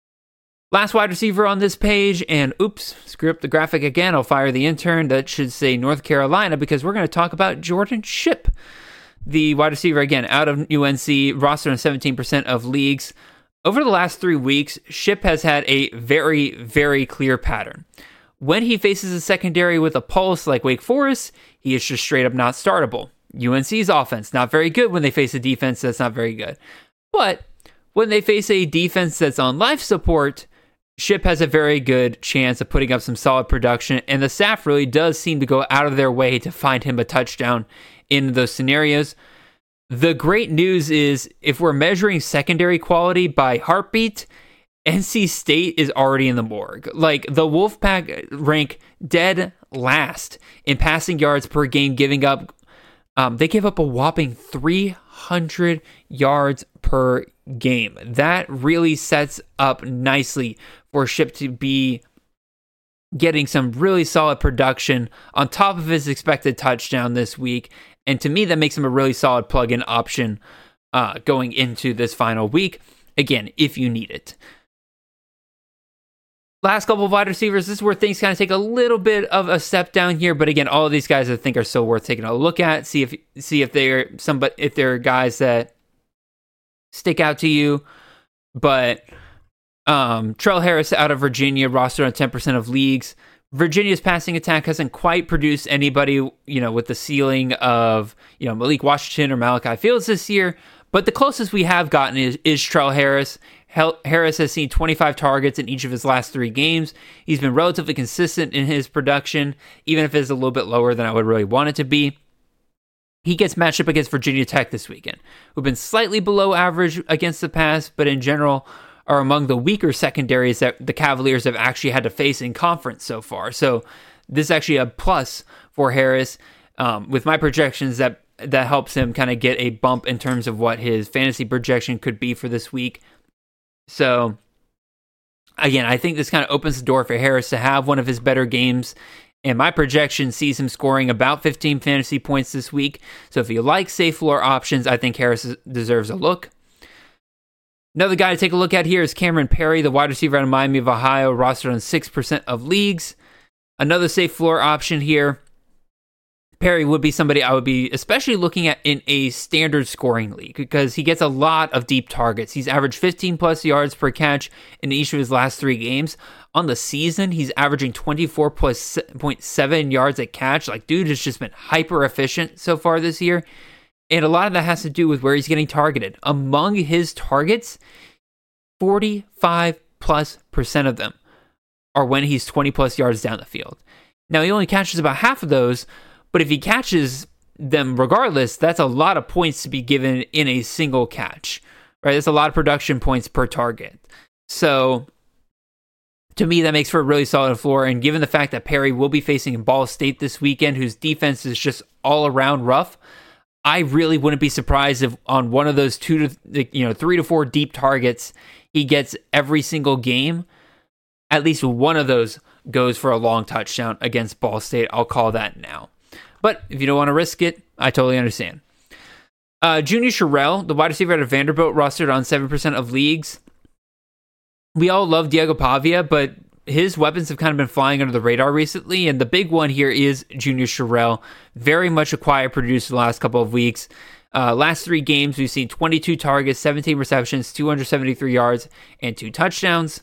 Last wide receiver on this page, and oops, screw up the graphic again. I'll fire the intern. That should say North Carolina, because we're going to talk about Jordan Shipp, the wide receiver, again, out of UNC, rostered in 17% of leagues. Over the last 3 weeks, Shipp has had a very, very clear pattern. When he faces a secondary with a pulse like Wake Forest, he is just straight up not startable. UNC's offense, not very good when they face a defense that's not very good. But when they face a defense that's on life support, Shipp has a very good chance of putting up some solid production, and the staff really does seem to go out of their way to find him a touchdown in those scenarios. The great news is, if we're measuring secondary quality by heartbeat, NC State is already in the morgue. Like, the Wolfpack rank dead last in passing yards per game, giving up, they gave up a whopping 300 yards per game. That really sets up nicely for Shipp to be getting some really solid production on top of his expected touchdown this week. And to me, that makes him a really solid plug-in option going into this final week. Again, if you need it. Last couple of wide receivers, this is where things kind of take a little bit of a step down here. But again, all of these guys I think are still worth taking a look at. See if they're guys that stick out to you. But Trell Harris out of Virginia, rostered on 10% of leagues. Virginia's passing attack hasn't quite produced anybody, with the ceiling of, Malik Washington or Malachi Fields this year. But the closest we have gotten is Trell Harris. Harris has seen 25 targets in each of his last 3 games. He's been relatively consistent in his production, even if it's a little bit lower than I would really want it to be. He gets matched up against Virginia Tech this weekend, who've been slightly below average against the pass, but in general are among the weaker secondaries that the Cavaliers have actually had to face in conference so far. So this is actually a plus for Harris. With my projections, that helps him kind of get a bump in terms of what his fantasy projection could be for this week. So, again, I think this kind of opens the door for Harris to have one of his better games. And my projection sees him scoring about 15 fantasy points this week. So if you like safe floor options, I think Harris deserves a look. Another guy to take a look at here is Cameron Perry, the wide receiver out of Miami of Ohio, rostered on 6% of leagues. Another safe floor option here. Perry would be somebody I would be especially looking at in a standard scoring league because he gets a lot of deep targets. He's averaged 15 plus yards per catch in each of his last 3 games. On the season, he's averaging 24.7 yards a catch. Like, dude has just been hyper efficient so far this year. And a lot of that has to do with where he's getting targeted. Among his targets, 45+% of them are when he's 20 plus yards down the field. Now, he only catches about half of those, but if he catches them regardless, that's a lot of points to be given in a single catch, right? That's a lot of production points per target. So, to me, that makes for a really solid floor. And given the fact that Perry will be facing Ball State this weekend, whose defense is just all around rough, I really wouldn't be surprised if on one of those 3 to 4 deep targets, he gets every single game. At least one of those goes for a long touchdown against Ball State. I'll call that now. But if you don't want to risk it, I totally understand. Junior Sherrill, the wide receiver out of Vanderbilt, rostered on 7% of leagues. We all love Diego Pavia, but his weapons have kind of been flying under the radar recently, and the big one here is Junior Sherrill. Very much a quiet producer the last couple of weeks. Last 3 games, we've seen 22 targets, 17 receptions, 273 yards, and 2 touchdowns.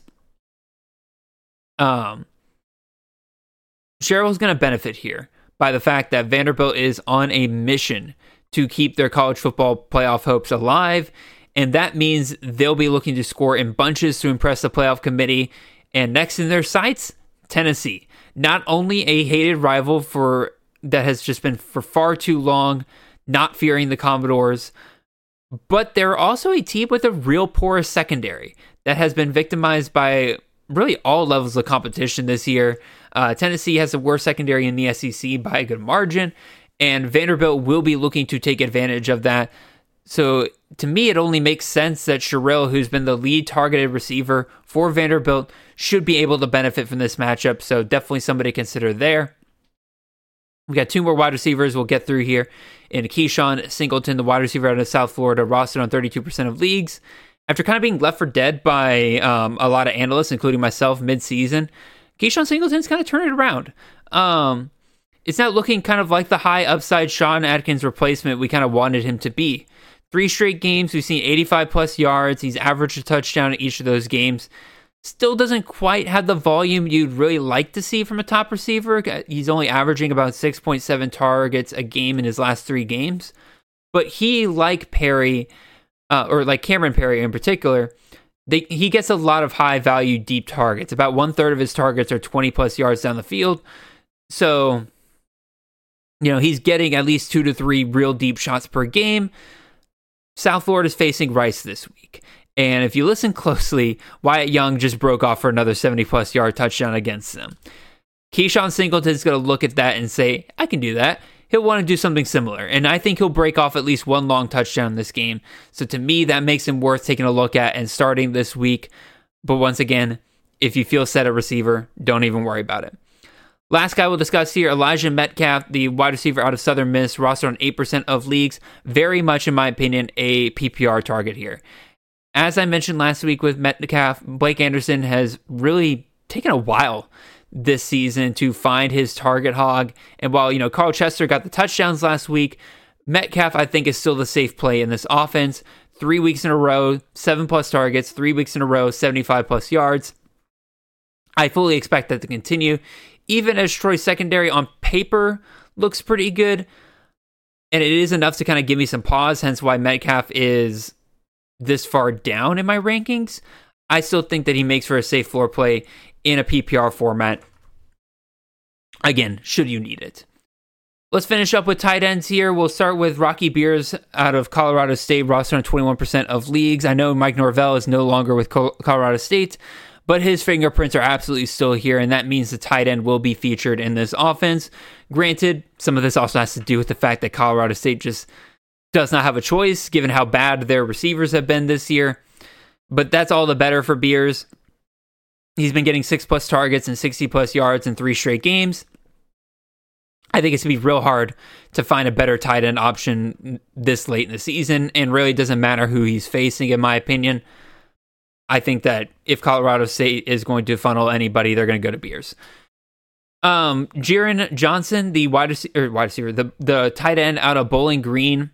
Sherrill's going to benefit here by the fact that Vanderbilt is on a mission to keep their college football playoff hopes alive, and that means they'll be looking to score in bunches to impress the playoff committee. And next in their sights, Tennessee. Not only a hated rival that has just been for far too long, not fearing the Commodores, but they're also a team with a real porous secondary that has been victimized by really all levels of competition this year. Tennessee has the worst secondary in the SEC by a good margin, and Vanderbilt will be looking to take advantage of that. So to me, it only makes sense that Sherrill, who's been the lead targeted receiver for Vanderbilt, should be able to benefit from this matchup. So definitely somebody to consider there. We got 2 more wide receivers we'll get through here. In Keyshawn Singleton, the wide receiver out of South Florida, rostered on 32% of leagues. After kind of being left for dead by a lot of analysts, including myself, mid-season, Keyshawn Singleton's kind of turned it around. It's not looking kind of like the high upside Sean Atkins replacement we kind of wanted him to be. 3 straight games, we've seen 85 plus yards. He's averaged a touchdown in each of those games. Still doesn't quite have the volume you'd really like to see from a top receiver. He's only averaging about 6.7 targets a game in his last 3 games. But he, like Perry, or like Cameron Perry in particular, he gets a lot of high value deep targets. About 1/3 of his targets are 20 plus yards down the field. So, he's getting at least 2 to 3 real deep shots per game. South Florida is facing Rice this week. And if you listen closely, Wyatt Young just broke off for another 70-plus yard touchdown against them. Keyshawn Singleton's going to look at that and say, I can do that. He'll want to do something similar. And I think he'll break off at least 1 long touchdown in this game. So to me, that makes him worth taking a look at and starting this week. But once again, if you feel set at receiver, don't even worry about it. Last guy we'll discuss here, Elijah Metcalf, the wide receiver out of Southern Miss, rostered on 8% of leagues. Very much, in my opinion, a PPR target here. As I mentioned last week with Metcalf, Blake Anderson has really taken a while this season to find his target hog. And while, Carl Chester got the touchdowns last week, Metcalf, I think, is still the safe play in this offense. 3 weeks in a row, 7+ targets, 3 weeks in a row, 75+ yards. I fully expect that to continue. Even as Troy's secondary on paper looks pretty good, and it is enough to kind of give me some pause, hence why Metcalf is this far down in my rankings, I still think that he makes for a safe floor play in a PPR format. Again, should you need it. Let's finish up with tight ends here. We'll start with Rocky Beers out of Colorado State, rostered on 21% of leagues. I know Mike Norvell is no longer with Colorado State, but his fingerprints are absolutely still here, and that means the tight end will be featured in this offense. Granted, some of this also has to do with the fact that Colorado State just does not have a choice, given how bad their receivers have been this year. But that's all the better for Beers. He's been getting 6+ targets and 60+ yards in 3 straight games. I think it's going to be real hard to find a better tight end option this late in the season, and really doesn't matter who he's facing, in my opinion. I think that if Colorado State is going to funnel anybody, they're going to go to Beers. Jiren Johnson, the wide receiver, the tight end out of Bowling Green.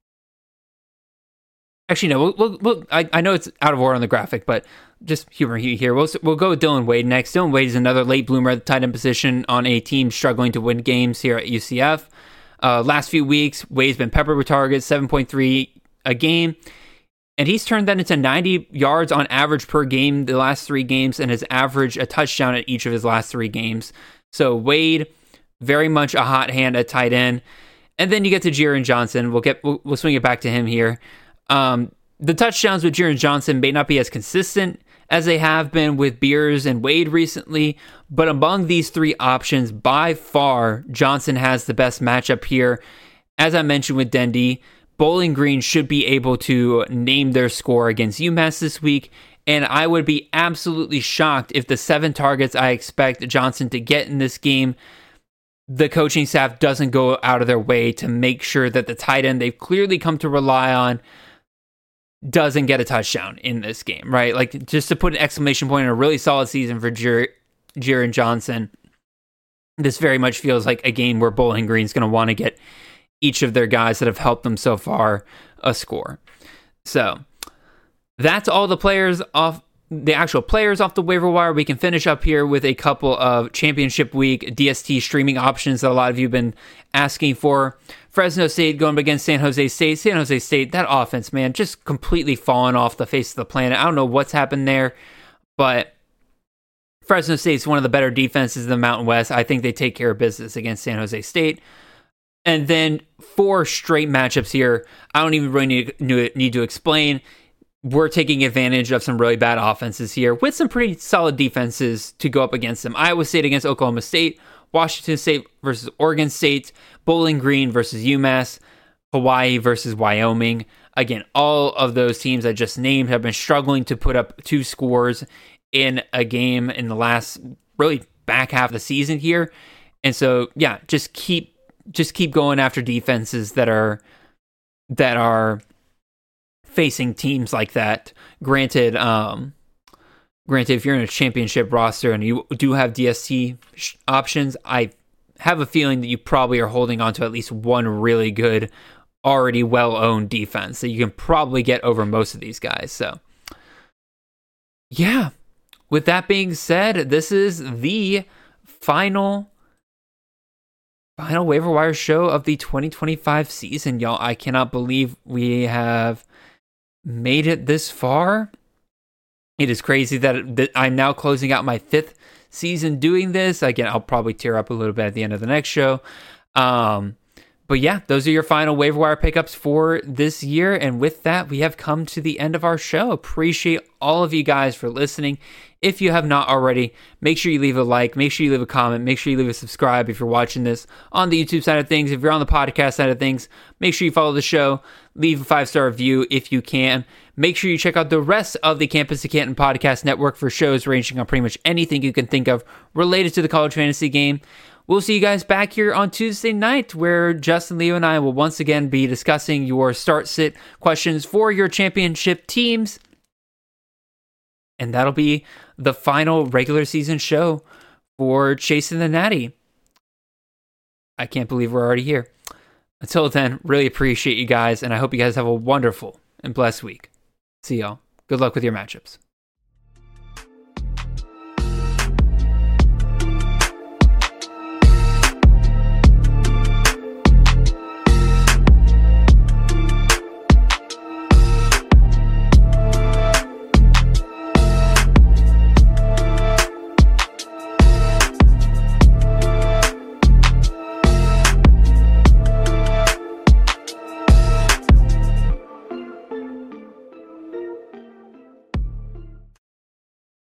Actually, no, I know it's out of order on the graphic, but just humor here. We'll go with Dylan Wade next. Dylan Wade is another late bloomer at the tight end position on a team struggling to win games here at UCF. Last few weeks, Wade's been peppered with targets, 7.3 a game, and he's turned that into 90 yards on average per game the last 3 games, and has averaged a touchdown at each of his last 3 games. So Wade, very much a hot hand at tight end. And then you get to Jiren Johnson. We'll swing it back to him here. The touchdowns with Jiren Johnson may not be as consistent as they have been with Beers and Wade recently, but among these 3 options, by far, Johnson has the best matchup here. As I mentioned with Dendy, Bowling Green should be able to name their score against UMass this week, and I would be absolutely shocked if the 7 targets I expect Johnson to get in this game, the coaching staff doesn't go out of their way to make sure that the tight end they've clearly come to rely on doesn't get a touchdown in this game, right? Like, just to put an exclamation point on a really solid season for Jiren Johnson, this very much feels like a game where Bowling Green's going to want to get each of their guys that have helped them so far a score. So that's all the actual players off the waiver wire. We can finish up here with a couple of championship week DST streaming options that a lot of you have been asking for. Fresno State going up against San Jose State. San Jose State, that offense, man, just completely fallen off the face of the planet. I don't know what's happened there, but Fresno State's one of the better defenses in the Mountain West. I think they take care of business against San Jose State. And then 4 straight matchups here. I don't even really need to explain. We're taking advantage of some really bad offenses here with some pretty solid defenses to go up against them. Iowa State against Oklahoma State, Washington State versus Oregon State, Bowling Green versus UMass, Hawaii versus Wyoming. Again, all of those teams I just named have been struggling to put up 2 scores in a game in the last really back half of the season here. And so, yeah, just keep going after defenses that are facing teams like that. Granted, if you're in a championship roster and you do have DST options, I have a feeling that you probably are holding on to at least one really good, already well-owned defense that you can probably get over most of these guys. So, yeah. With that being said, this is the final waiver wire show of the 2025 season, y'all. I cannot believe we have made it this far. It is crazy that I'm now closing out my 5th season doing this. Again, I'll probably tear up a little bit at the end of the next show. But yeah, those are your final waiver wire pickups for this year. And with that, we have come to the end of our show. Appreciate all of you guys for listening. If you have not already, make sure you leave a like, make sure you leave a comment, make sure you leave a subscribe if you're watching this on the YouTube side of things. If you're on the podcast side of things, make sure you follow the show, leave a 5-star review if you can. Make sure you check out the rest of the Campus to Canton podcast network for shows ranging on pretty much anything you can think of related to the college fantasy game. We'll see you guys back here on Tuesday night, where Justin, Leo, and I will once again be discussing your start-sit questions for your championship teams. And that'll be the final regular season show for Chasing the Natty. I can't believe we're already here. Until then, really appreciate you guys, and I hope you guys have a wonderful and blessed week. See y'all. Good luck with your matchups.